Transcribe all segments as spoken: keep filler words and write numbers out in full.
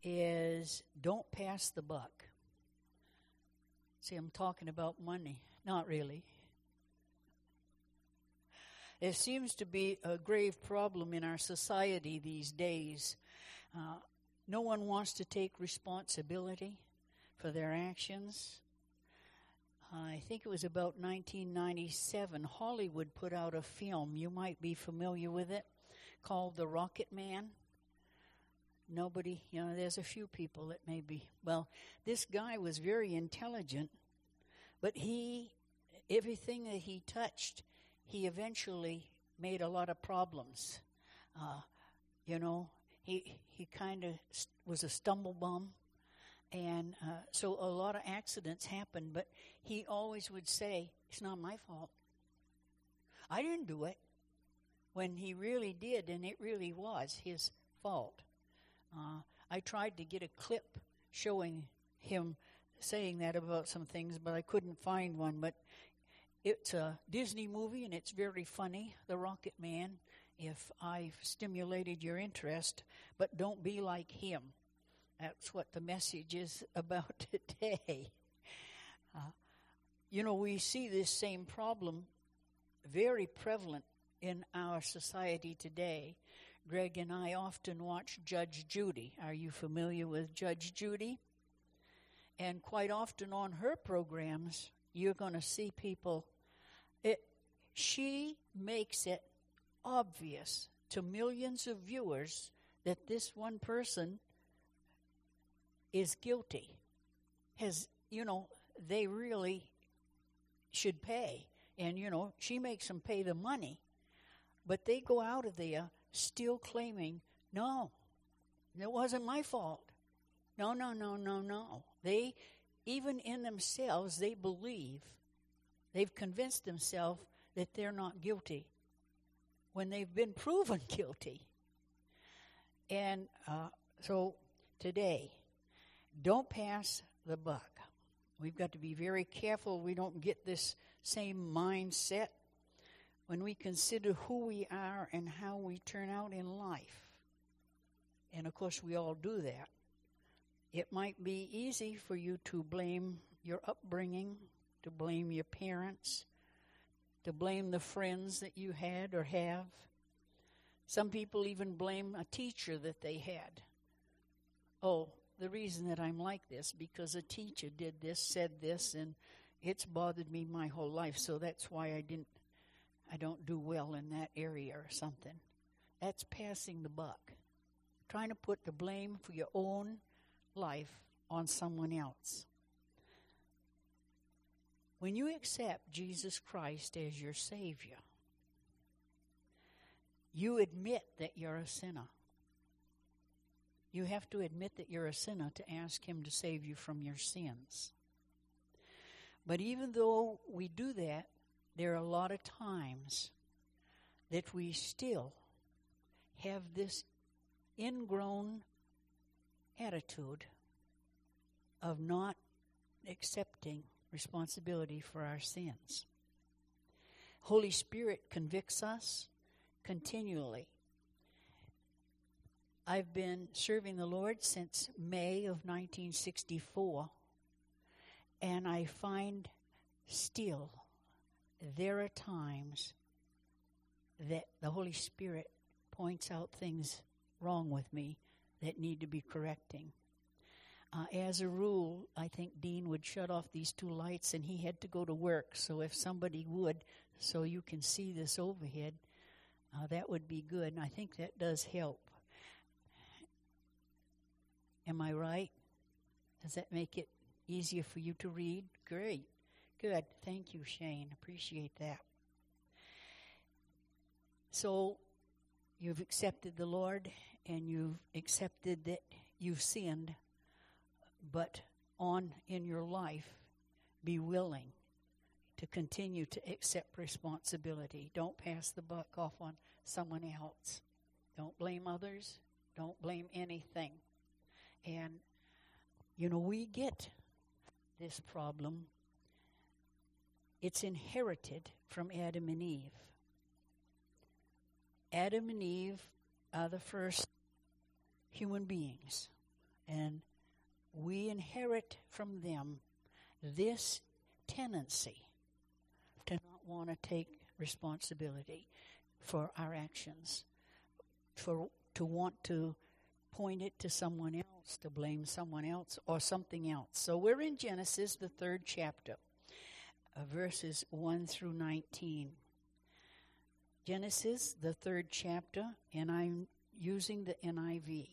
is don't pass the buck. See, I'm talking about money. Not really. It seems to be a grave problem in our society these days. Uh, no one wants to take responsibility for their actions. I think it was about nineteen ninety-seven, Hollywood put out a film, you might be familiar with it, called The Rocket Man. Nobody, you know, there's a few people that may be. Well, this guy was very intelligent, but he, everything that he touched, he eventually made a lot of problems. Uh, you know, he he kind of st- was a stumble bum. And uh, so a lot of accidents happened, but he always would say, it's not my fault. I didn't do it. When he really did, and it really was his fault. Uh, I tried to get a clip showing him saying that about some things, but I couldn't find one. But it's a Disney movie, and it's very funny, The Rocket Man, if I've stimulated your interest. But don't be like him. That's what the message is about today. Uh, you know, we see this same problem very prevalent in our society today. Greg and I often watch Judge Judy. Are you familiar with Judge Judy? And quite often on her programs, you're going to see people. It, she makes it obvious to millions of viewers that this one person is guilty. Has, you know, they really should pay. And, you know, she makes them pay the money. But they go out of there still claiming, no, it wasn't my fault. No, no, no, no, no. They, even in themselves, they believe, they've convinced themselves that they're not guilty when they've been proven guilty. And uh, so today, don't pass the buck. We've got to be very careful we don't get this same mindset when we consider who we are and how we turn out in life. And of course, we all do that. It might be easy for you to blame your upbringing, to blame your parents, to blame the friends that you had or have. Some people even blame a teacher that they had. Oh, the reason that I'm like this, because a teacher did this, said this, and it's bothered me my whole life, so that's why I didn't, I don't do well in that area or something. That's passing the buck. Trying to put the blame for your own life on someone else. When you accept Jesus Christ as your Savior, you admit that you're a sinner. You have to admit that you're a sinner to ask Him to save you from your sins. But even though we do that, there are a lot of times that we still have this ingrown attitude of not accepting responsibility for our sins. Holy Spirit convicts us continually. I've been serving the Lord since May of nineteen sixty-four, and I find still there are times that the Holy Spirit points out things wrong with me that need to be correcting. Uh, as a rule, I think Dean would shut off these two lights, and he had to go to work. So if somebody would, so you can see this overhead, uh, that would be good, and I think that does help. Am I right? Does that make it easier for you to read? Great. Good. Thank you, Shane. Appreciate that. So you've accepted the Lord, and you've accepted that you've sinned, but on in your life, be willing to continue to accept responsibility. Don't pass the buck off on someone else. Don't blame others. Don't blame anything. And, you know, we get this problem. It's inherited from Adam and Eve. Adam and Eve are the first human beings. And we inherit from them this tendency to not want to take responsibility for our actions, for to want to point it to someone else, to blame someone else or something else. So we're in Genesis, the third chapter, uh, verses one through nineteen. Genesis, the third chapter, and I'm using the N I V.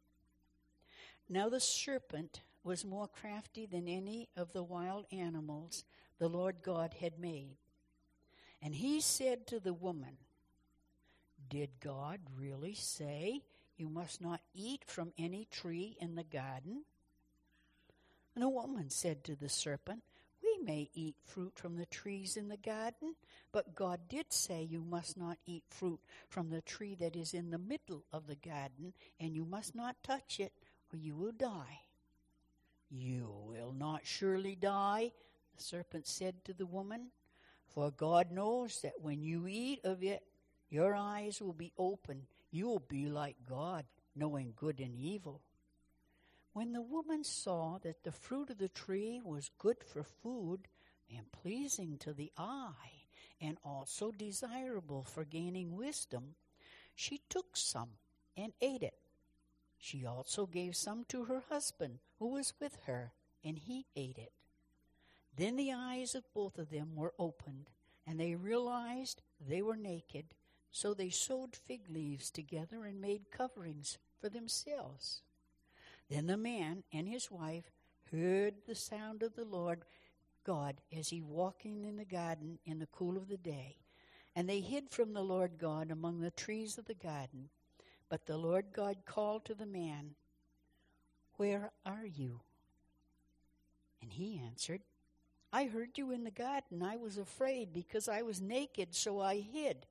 Now the serpent was more crafty than any of the wild animals the Lord God had made. And he said to the woman, "Did God really say you must not eat from any tree in the garden?" And the woman said to the serpent, "We may eat fruit from the trees in the garden, but God did say you must not eat fruit from the tree that is in the middle of the garden, and you must not touch it, or you will die." "You will not surely die," the serpent said to the woman, "for God knows that when you eat of it, your eyes will be open. You will be like God, knowing good and evil." When the woman saw that the fruit of the tree was good for food and pleasing to the eye and also desirable for gaining wisdom, she took some and ate it. She also gave some to her husband who was with her, and he ate it. Then the eyes of both of them were opened, and they realized they were naked. So they sewed fig leaves together and made coverings for themselves. Then the man and his wife heard the sound of the Lord God as he walking in the garden in the cool of the day. And they hid from the Lord God among the trees of the garden. But the Lord God called to the man, "Where are you?" And he answered, "I heard you in the garden. I was afraid because I was naked, so I hid."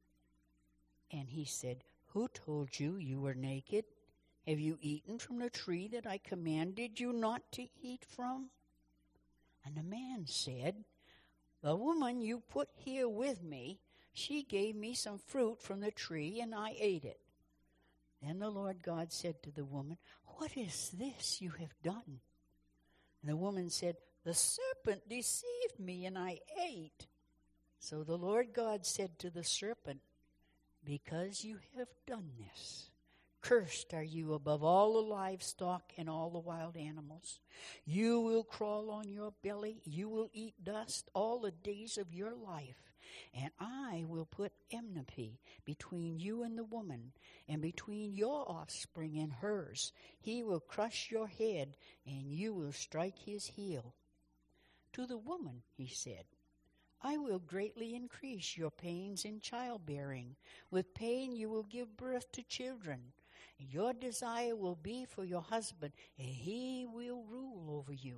And he said, "Who told you you were naked? Have you eaten from the tree that I commanded you not to eat from?" And the man said, "The woman you put here with me, she gave me some fruit from the tree, and I ate it." Then the Lord God said to the woman, "What is this you have done?" And the woman said, "The serpent deceived me, and I ate." So the Lord God said to the serpent, "Because you have done this, cursed are you above all the livestock and all the wild animals. You will crawl on your belly. You will eat dust all the days of your life. And I will put enmity between you and the woman, and between your offspring and hers. He will crush your head, and you will strike his heel." To the woman he said, "I will greatly increase your pains in childbearing. With pain you will give birth to children. Your desire will be for your husband, and he will rule over you."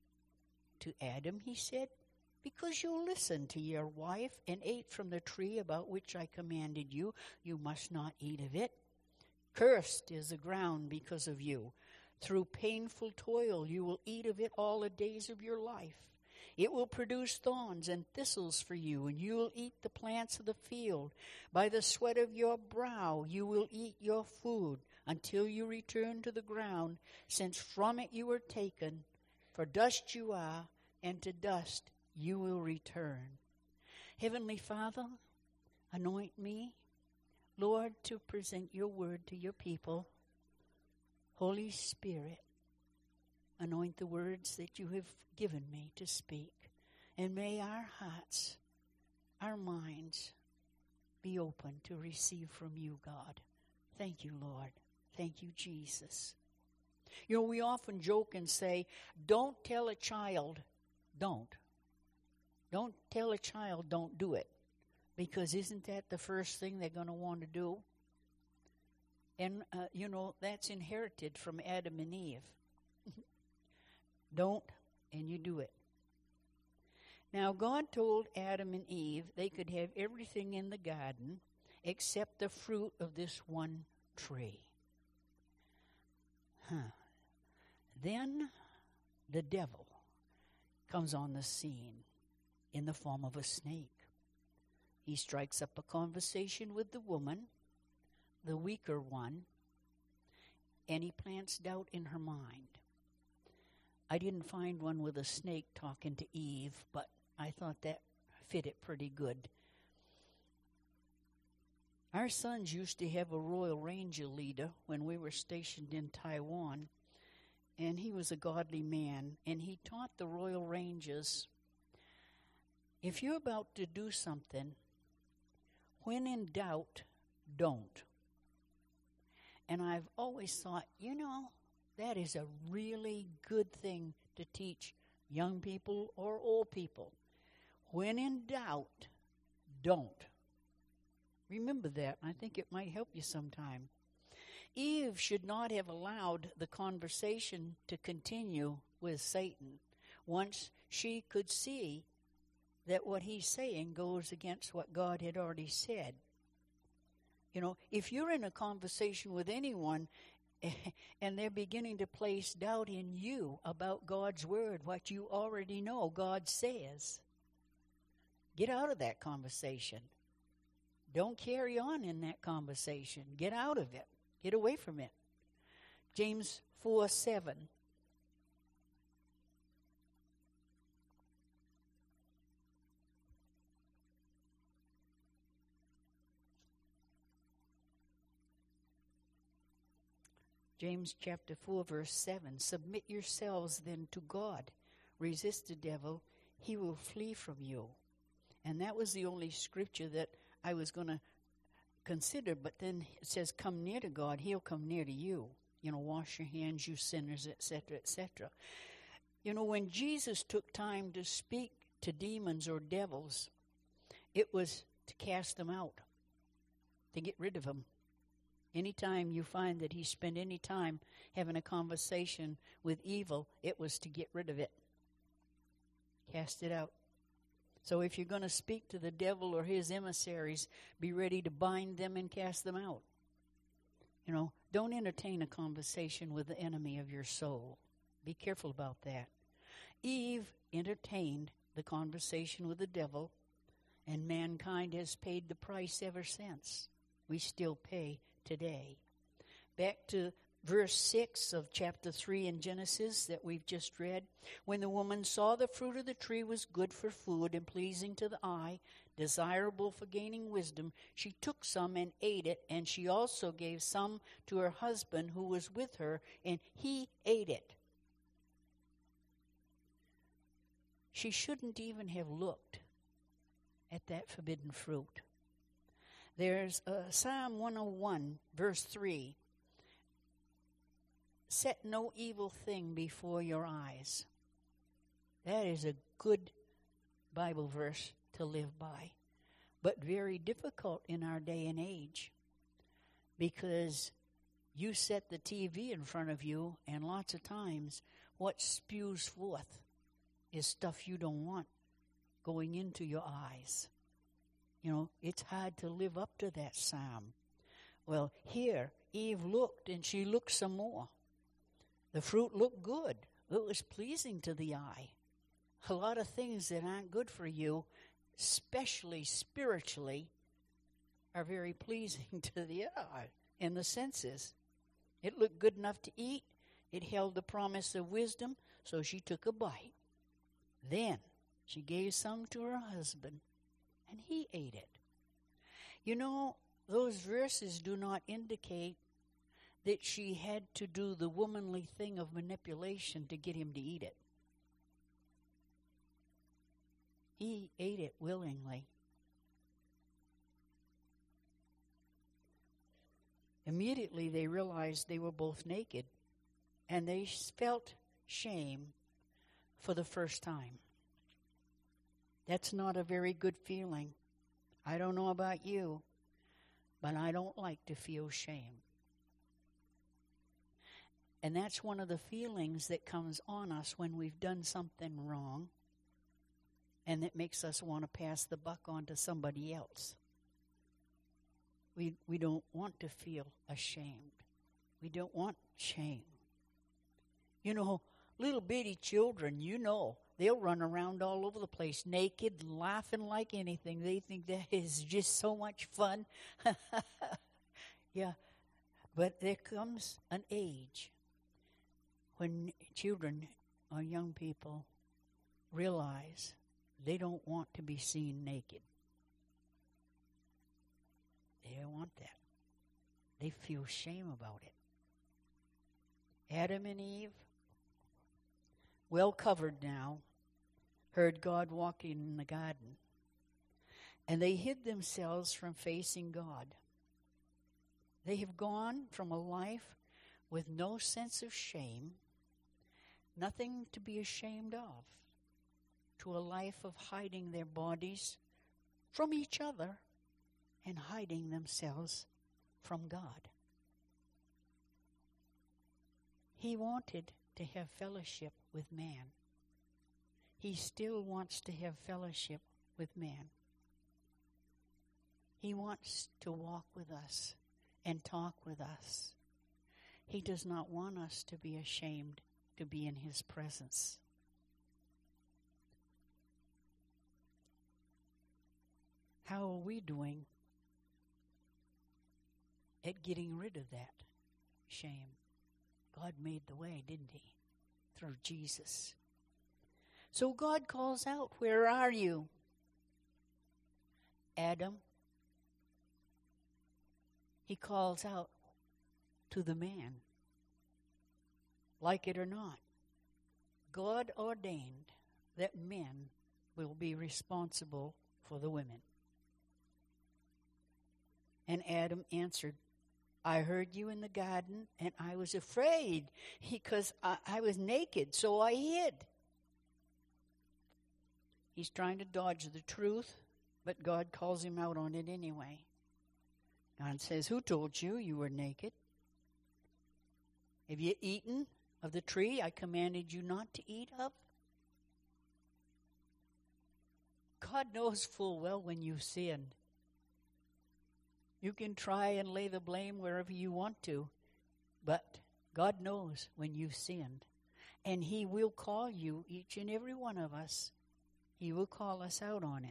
To Adam he said, "Because you listened to your wife and ate from the tree about which I commanded you, you must not eat of it. Cursed is the ground because of you. Through painful toil you will eat of it all the days of your life. It will produce thorns and thistles for you, and you will eat the plants of the field. By the sweat of your brow you will eat your food until you return to the ground, since from it you were taken. For dust you are, and to dust you will return." Heavenly Father, anoint me, Lord, to present your word to your people. Holy Spirit, anoint the words that you have given me to speak. And may our hearts, our minds, be open to receive from you, God. Thank you, Lord. Thank you, Jesus. You know, we often joke and say, don't tell a child, don't. Don't tell a child, don't do it. Because isn't that the first thing they're going to want to do? And, uh, you know, that's inherited from Adam and Eve. Don't, and you do it. Now, God told Adam and Eve they could have everything in the garden except the fruit of this one tree. Huh. Then the devil comes on the scene in the form of a snake. He strikes up a conversation with the woman, the weaker one, and he plants doubt in her mind. I didn't find one with a snake talking to Eve, but I thought that fit it pretty good. Our sons used to have a Royal Ranger leader when we were stationed in Taiwan, and he was a godly man, and he taught the Royal Rangers, if you're about to do something, when in doubt, don't. And I've always thought, you know, that is a really good thing to teach young people or old people. When in doubt, don't. Remember that. I think it might help you sometime. Eve should not have allowed the conversation to continue with Satan once she could see that what he's saying goes against what God had already said. You know, if you're in a conversation with anyone and they're beginning to place doubt in you about God's word, what you already know God says, get out of that conversation. Don't carry on in that conversation. Get out of it. Get away from it. James four seven. James chapter four, verse seven. Submit yourselves then to God. Resist the devil. He will flee from you. And that was the only scripture that I was going to consider. But then it says, come near to God. He'll come near to you. You know, wash your hands, you sinners, et cetera, et cetera. You know, when Jesus took time to speak to demons or devils, it was to cast them out, to get rid of them. Anytime you find that he spent any time having a conversation with evil, it was to get rid of it. Cast it out. So if you're going to speak to the devil or his emissaries, be ready to bind them and cast them out. You know, don't entertain a conversation with the enemy of your soul. Be careful about that. Eve entertained the conversation with the devil, and mankind has paid the price ever since. We still pay today. Back to verse six of chapter three in Genesis that we've just read. When the woman saw the fruit of the tree was good for food and pleasing to the eye, desirable for gaining wisdom, she took some and ate it, and she also gave some to her husband who was with her, and he ate it. She shouldn't even have looked at that forbidden fruit. There's uh, Psalm one oh one, verse three. Set no evil thing before your eyes. That is a good Bible verse to live by, but very difficult in our day and age, because you set the T V in front of you, and lots of times what spews forth is stuff you don't want going into your eyes. You know, it's hard to live up to that psalm. Well, here, Eve looked, and she looked some more. The fruit looked good. It was pleasing to the eye. A lot of things that aren't good for you, especially spiritually, are very pleasing to the eye and the senses. It looked good enough to eat. It held the promise of wisdom, so she took a bite. Then she gave some to her husband, and he ate it. You know, those verses do not indicate that she had to do the womanly thing of manipulation to get him to eat it. He ate it willingly. Immediately they realized they were both naked, and they felt shame for the first time. That's not a very good feeling. I don't know about you, but I don't like to feel shame. And that's one of the feelings that comes on us when we've done something wrong, and that makes us want to pass the buck on to somebody else. We we don't want to feel ashamed. We don't want shame. You know, little bitty children, you know, they'll run around all over the place naked, laughing like anything. They think that is just so much fun. Yeah. But there comes an age when children or young people realize they don't want to be seen naked. They don't want that. They feel shame about it. Adam and Eve, well covered now, heard God walking in the garden, and they hid themselves from facing God. They have gone from a life with no sense of shame, nothing to be ashamed of, to a life of hiding their bodies from each other and hiding themselves from God. He wanted to have fellowship with man. He still wants to have fellowship with man. He wants to walk with us and talk with us. He does not want us to be ashamed to be in his presence. How are we doing at getting rid of that shame? God made the way, didn't he? Through Jesus. So God calls out, where are you? Adam. He calls out to the man. Like it or not, God ordained that men will be responsible for the women. And Adam answered, I heard you in the garden, and I was afraid because I, I was naked, so I hid. He's trying to dodge the truth, but God calls him out on it anyway. God says, who told you you were naked? Have you eaten of the tree I commanded you not to eat of? God knows full well when you sinned. You can try and lay the blame wherever you want to, but God knows when you sinned. And he will call you, each and every one of us. He will call us out on it.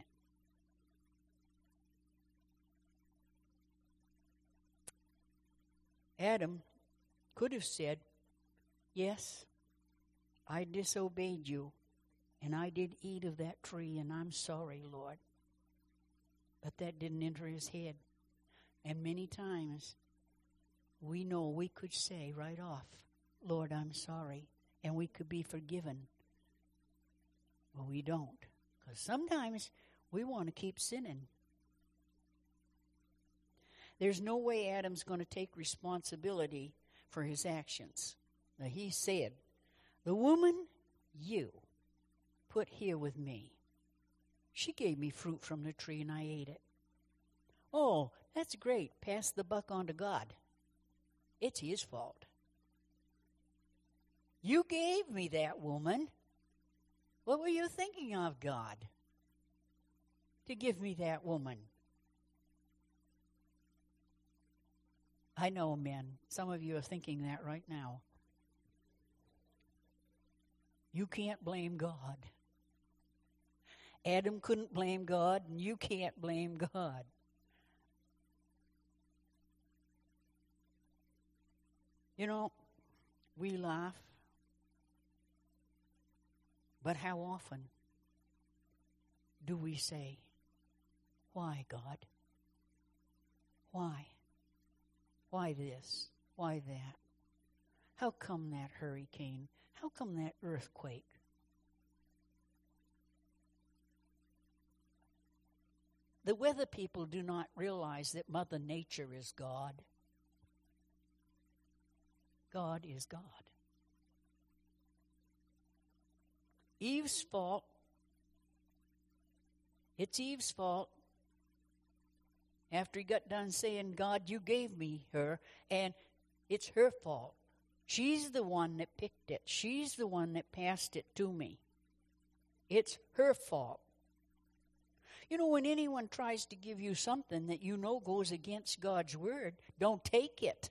Adam could have said, yes, I disobeyed you, and I did eat of that tree, and I'm sorry, Lord. But that didn't enter his head. And many times, we know we could say right off, Lord, I'm sorry, and we could be forgiven. But we don't, because sometimes we want to keep sinning. There's no way Adam's going to take responsibility for his actions. Now, he said, the woman you put here with me, she gave me fruit from the tree and I ate it. Oh, that's great. Pass the buck on to God. It's his fault. You gave me that woman. What were you thinking of, God, to give me that woman? I know, men, some of you are thinking that right now. You can't blame God. Adam couldn't blame God, and you can't blame God. You know, we laugh, but how often do we say, why, God? Why? Why this? Why that? How come that hurricane? How come that earthquake? The weather people do not realize that Mother Nature is God. God is God. Eve's fault. It's Eve's fault. After he got done saying, God, you gave me her, and it's her fault. She's the one that picked it. She's the one that passed it to me. It's her fault. You know, when anyone tries to give you something that you know goes against God's word, don't take it.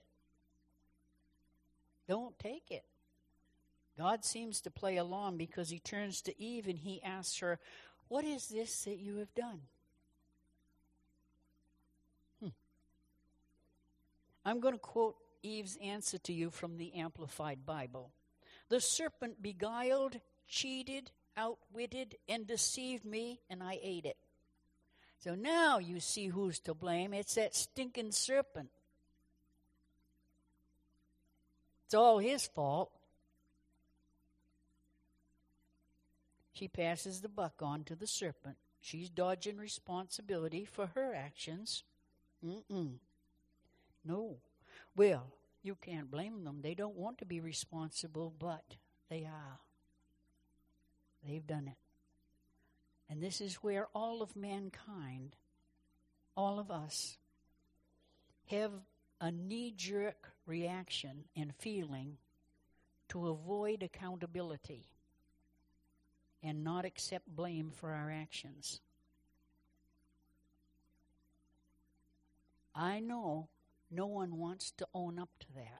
Don't take it. God seems to play along because he turns to Eve and he asks her, what is this that you have done? Hmm. I'm going to quote Eve's answer to you from the Amplified Bible. The serpent beguiled, cheated, outwitted, and deceived me, and I ate it. So now you see who's to blame. It's that stinking serpent. It's all his fault. She passes the buck on to the serpent. She's dodging responsibility for her actions. Mm-mm. No. Well, you can't blame them. They don't want to be responsible, but they are. They've done it. And this is where all of mankind, all of us, have a knee-jerk reaction and feeling to avoid accountability and not accept blame for our actions. I know no one wants to own up to that.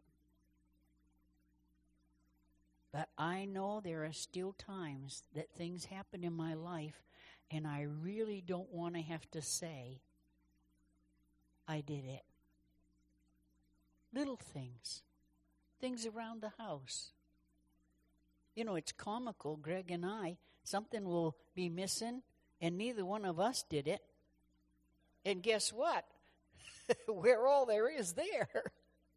But I know there are still times that things happen in my life, and I really don't want to have to say, I did it. Little things. Things around the house. You know, it's comical, Greg and I, something will be missing, and neither one of us did it. And guess what? We're all there is there.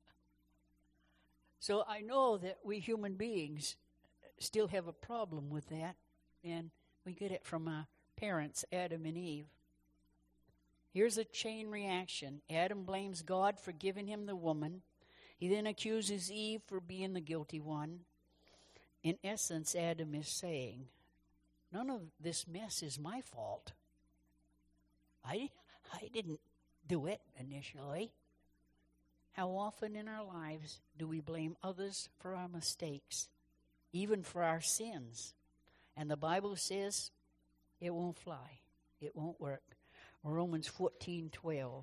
So I know that we human beings still have a problem with that, and we get it from our parents, Adam and Eve. Here's a chain reaction. Adam blames God for giving him the woman. He then accuses Eve for being the guilty one. In essence, Adam is saying, none of this mess is my fault. I, I didn't do it initially. How often in our lives do we blame others for our mistakes, even for our sins? And the Bible says it won't fly. It won't work. Romans fourteen twelve.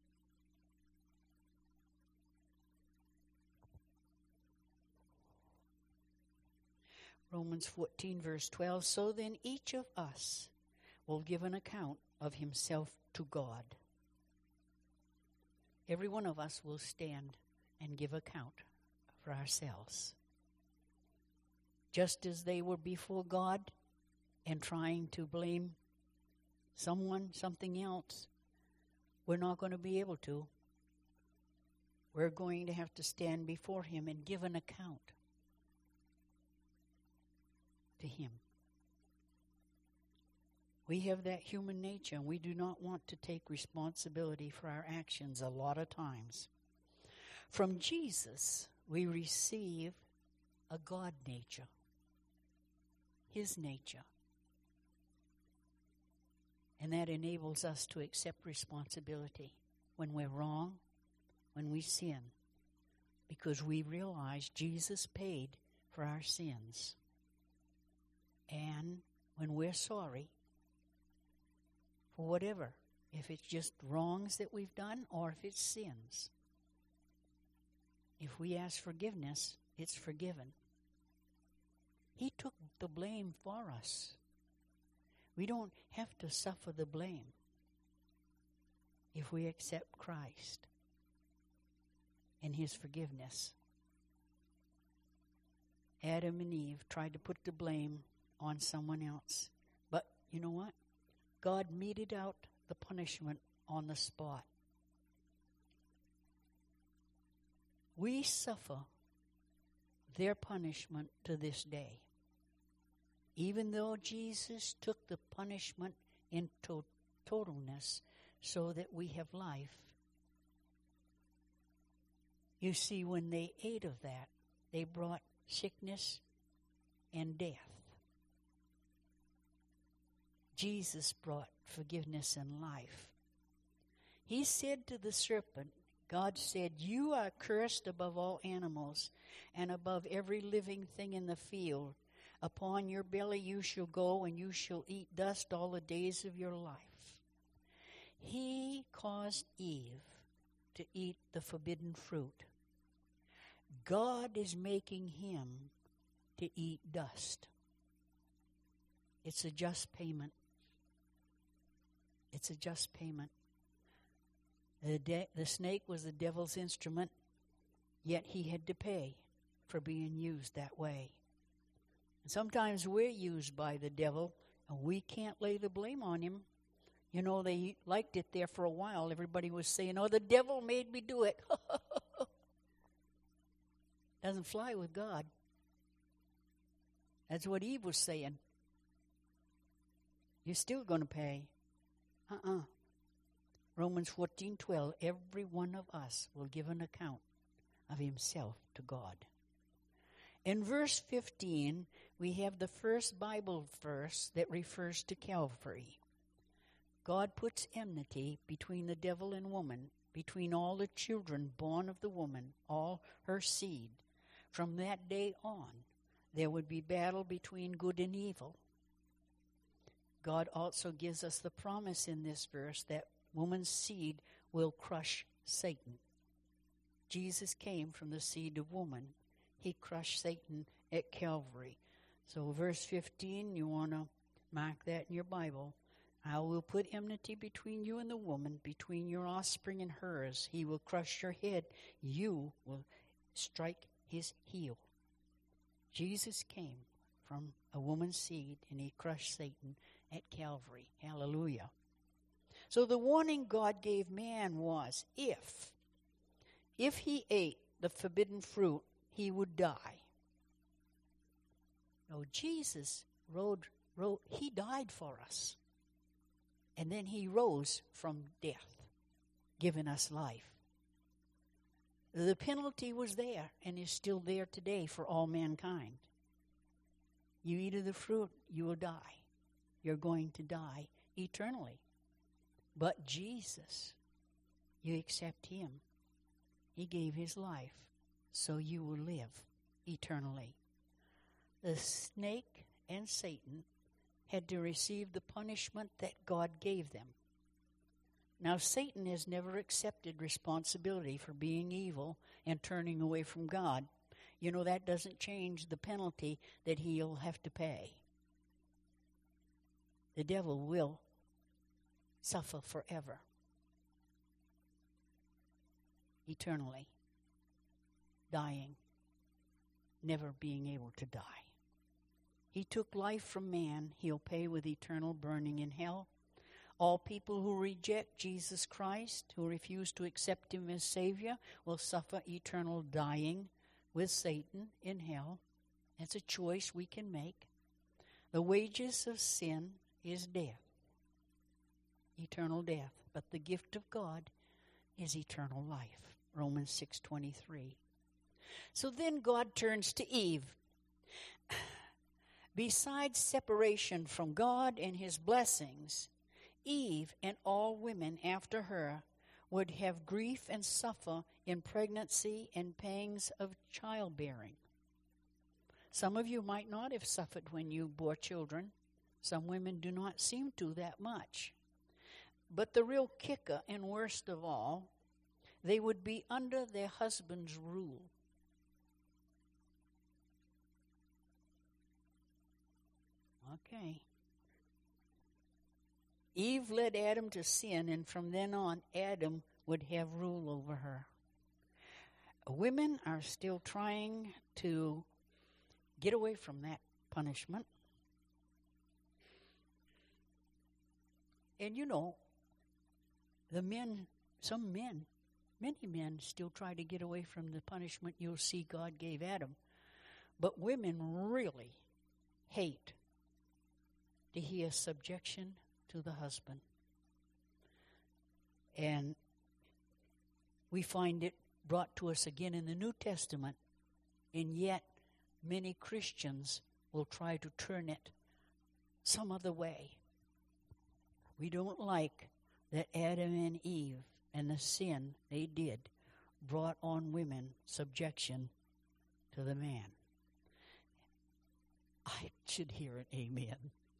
Romans fourteen verse twelve. So then each of us will give an account of himself to God. Every one of us will stand and give account for ourselves. Just as they were before God and trying to blame someone, something else, we're not going to be able to. We're going to have to stand before him and give an account to him. We have that human nature, and we do not want to take responsibility for our actions a lot of times. From Jesus, we receive a God nature, his nature. And that enables us to accept responsibility when we're wrong, when we sin, because we realize Jesus paid for our sins. And when we're sorry, for whatever, if it's just wrongs that we've done or if it's sins, if we ask forgiveness, it's forgiven. He took the blame for us. We don't have to suffer the blame if we accept Christ and his forgiveness. Adam and Eve tried to put the blame on someone else. But you know what? God meted out the punishment on the spot. We suffer their punishment to this day. Even though Jesus took the punishment in to- totalness so that we have life. You see, when they ate of that, they brought sickness and death. Jesus brought forgiveness and life. He said to the serpent, God said, you are cursed above all animals and above every living thing in the field. Upon your belly you shall go, and you shall eat dust all the days of your life. He caused Eve to eat the forbidden fruit. God is making him to eat dust. It's a just payment. It's a just payment. The, de- the snake was the devil's instrument. Yet he had to pay for being used that way. And sometimes we're used by the devil, and we can't lay the blame on him. You know, they liked it there for a while. Everybody was saying, oh, the devil made me do it. Doesn't fly with God. That's what Eve was saying. You're still going to pay. Uh-uh. Romans fourteen twelve, every one of us will give an account of himself to God. In verse fifteen, we have the first Bible verse that refers to Calvary. God puts enmity between the devil and woman, between all the children born of the woman, all her seed. From that day on, there would be battle between good and evil. God also gives us the promise in this verse that woman's seed will crush Satan. Jesus came from the seed of woman. He crushed Satan at Calvary. So verse fifteen, you want to mark that in your Bible. I will put enmity between you and the woman, between your offspring and hers. He will crush your head. You will strike his heel. Jesus came from a woman's seed, and he crushed Satan at Calvary. Hallelujah. So the warning God gave man was, if, if he ate the forbidden fruit, he would die. No, Jesus rode, rode, he died for us. And then he rose from death, giving us life. The penalty was there and is still there today for all mankind. You eat of the fruit, you will die. You're going to die eternally. But Jesus, you accept him. He gave his life, so you will live eternally. The snake and Satan had to receive the punishment that God gave them. Now, Satan has never accepted responsibility for being evil and turning away from God. You know, that doesn't change the penalty that he'll have to pay. The devil will suffer forever, eternally, dying, never being able to die. He took life from man. He'll pay with eternal burning in hell. All people who reject Jesus Christ, who refuse to accept him as Savior, will suffer eternal dying with Satan in hell. That's a choice we can make. The wages of sin is death, eternal death. But the gift of God is eternal life. Romans six twenty-three. So then God turns to Eve. Besides separation from God and his blessings, Eve and all women after her would have grief and suffer in pregnancy and pangs of childbearing. Some of you might not have suffered when you bore children. Some women do not seem to that much. But the real kicker, and worst of all, they would be under their husband's rule. Okay. Eve led Adam to sin, and from then on, Adam would have rule over her. Women are still trying to get away from that punishment. And you know, the men, some men, many men still try to get away from the punishment you'll see God gave Adam. But women really hate to hear subjection to the husband. And we find it brought to us again in the New Testament, and yet many Christians will try to turn it some other way. We don't like that Adam and Eve and the sin they did brought on women subjection to the man. I should hear an amen.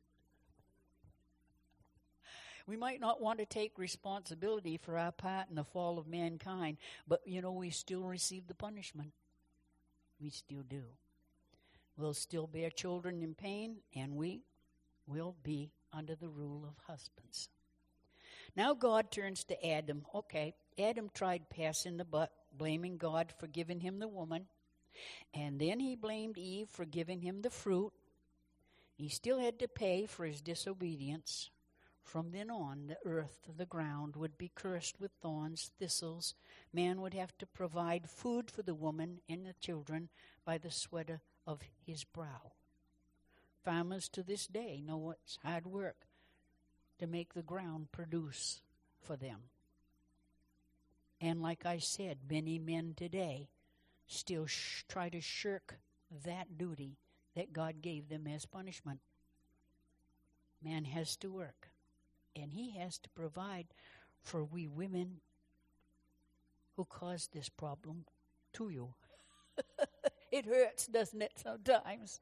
We might not want to take responsibility for our part in the fall of mankind, but, you know, we still receive the punishment. We still do. We'll still bear children in pain, and we will be under the rule of husbands. Now God turns to Adam. Okay, Adam tried passing the buck blaming God for giving him the woman. And then he blamed Eve for giving him the fruit. He still had to pay for his disobedience. From then on, the earth, the ground, would be cursed with thorns, thistles. Man would have to provide food for the woman and the children by the sweat of his brow. Farmers to this day know it's hard work to make the ground produce for them. And like I said, many men today still sh- try to shirk that duty that God gave them as punishment. Man has to work, and he has to provide for we women who caused this problem to you. It hurts, doesn't it, sometimes?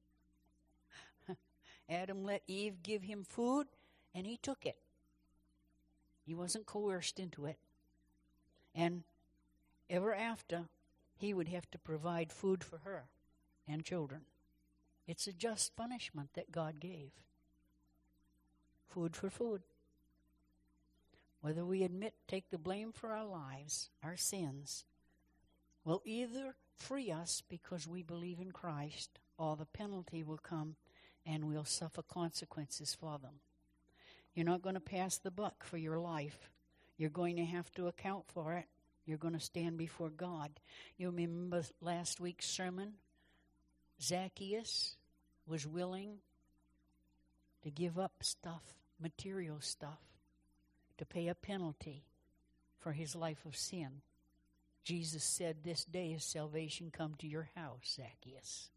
Adam let Eve give him food, and he took it. He wasn't coerced into it. And ever after, he would have to provide food for her and children. It's a just punishment that God gave. Food for food. Whether we admit, take the blame for our lives, our sins, will either free us because we believe in Christ, or the penalty will come and we'll suffer consequences for them. You're not going to pass the buck for your life. You're going to have to account for it. You're going to stand before God. You remember last week's sermon? Zacchaeus was willing to give up stuff, material stuff, to pay a penalty for his life of sin. Jesus said, "This day has salvation come to your house, Zacchaeus."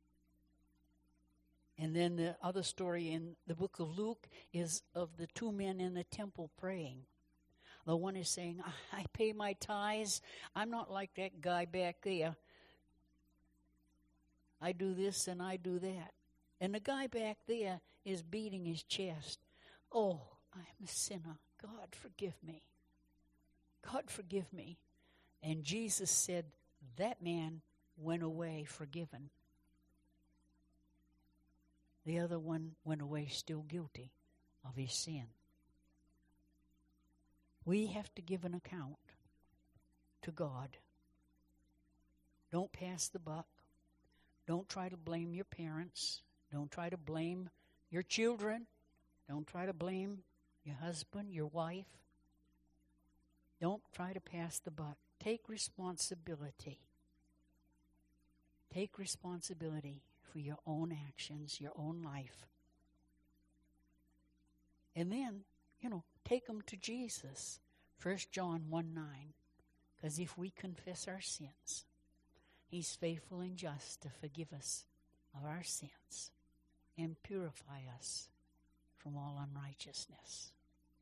And then the other story in the book of Luke is of the two men in the temple praying. The one is saying, I pay my tithes. I'm not like that guy back there. I do this and I do that. And the guy back there is beating his chest. Oh, I'm a sinner. God, forgive me. God, forgive me. And Jesus said, that man went away forgiven. The other one went away still guilty of his sin. We have to give an account to God. Don't pass the buck. Don't try to blame your parents. Don't try to blame your children. Don't try to blame your husband, your wife. Don't try to pass the buck. Take responsibility. Take responsibility for your own actions, your own life. And then, you know, take them to Jesus. First John one nine. Because if we confess our sins, he's faithful and just to forgive us of our sins and purify us from all unrighteousness.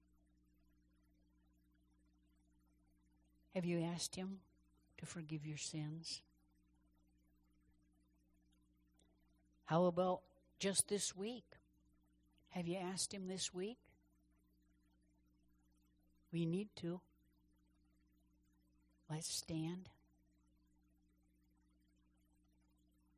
Have you asked him to forgive your sins? How about just this week? Have you asked him this week? We need to. Let's stand.